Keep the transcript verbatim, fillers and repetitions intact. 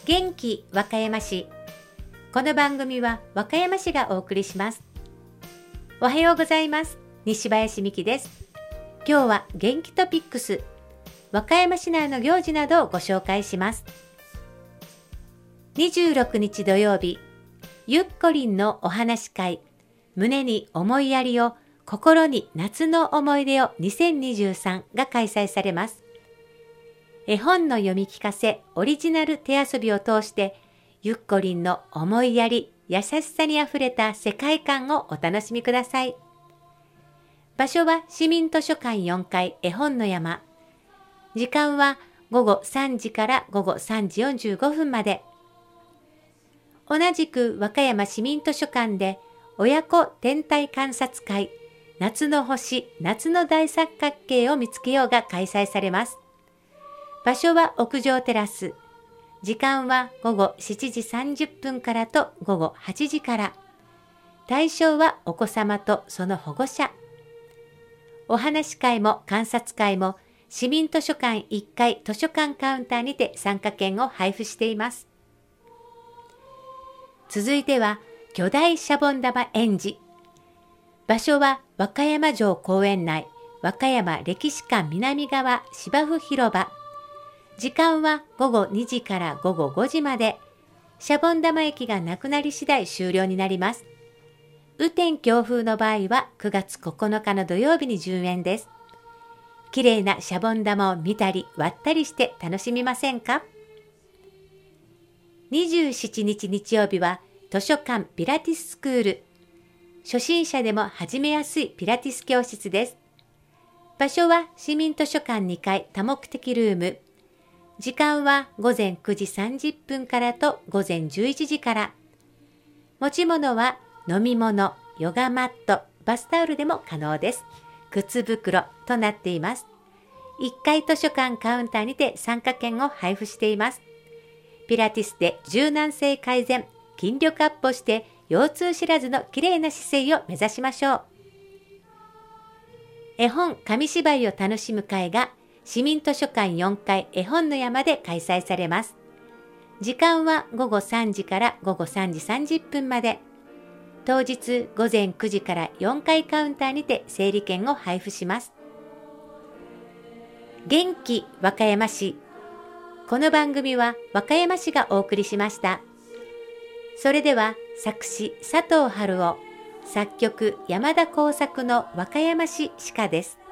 元気和歌山市。この番組は和歌山市がお送りします。おはようございます。西林美希です。今日は元気トピックス、和歌山市内の行事などをご紹介します。にじゅうろくにち土曜日、ゆっこりんのお話会、胸に思いやりを、心に夏の思い出をにせんにじゅうさんが開催されます。絵本の読み聞かせ、オリジナル手遊びを通して、ゆっこりんの思いやり、優しさにあふれた世界観をお楽しみください。場所は市民図書館よんかい絵本の山。時間はごごさんじからごごさんじよんじゅうごふんまで。同じく和歌山市民図書館で親子天体観察会、夏の星、夏の大三角形を見つけようが開催されます。場所は屋上テラス。時間はごごしちじさんじゅっぷんからとごごはちじから。対象はお子様とその保護者。お話会も観察会も市民図書館いっかい図書館カウンターにて参加券を配布しています。続いては巨大シャボン玉園児。場所は和歌山城公園内、和歌山歴史館南側芝生広場。時間はごごにじからごごごじまで。シャボン玉駅がなくなり次第終了になります。雨天強風の場合はくがつここのかの土曜日に順延です。綺麗なシャボン玉を見たり割ったりして楽しみませんか？にじゅうしちにち日曜日は図書館ピラティススクール。初心者でも始めやすいピラティス教室です。場所は市民図書館にかい多目的ルーム。時間はごぜんくじさんじゅっぷんからとごぜんじゅういちじから。持ち物は飲み物、ヨガマット、バスタオルでも可能です。靴袋となっています。いっかい図書館カウンターにて参加券を配布しています。ピラティスで柔軟性改善、筋力アップをして腰痛知らずの綺麗な姿勢を目指しましょう。絵本紙芝居を楽しむ会が市民図書館よんかい絵本の山で開催されます。時間はごごさんじからごごさんじさんじゅっぷんまで。当日ごぜんくじからよんかいカウンターにて整理券を配布します。元気和歌山市。この番組は和歌山市がお送りしました。それでは作詞佐藤春夫、作曲山田耕作の和歌山市歯科です。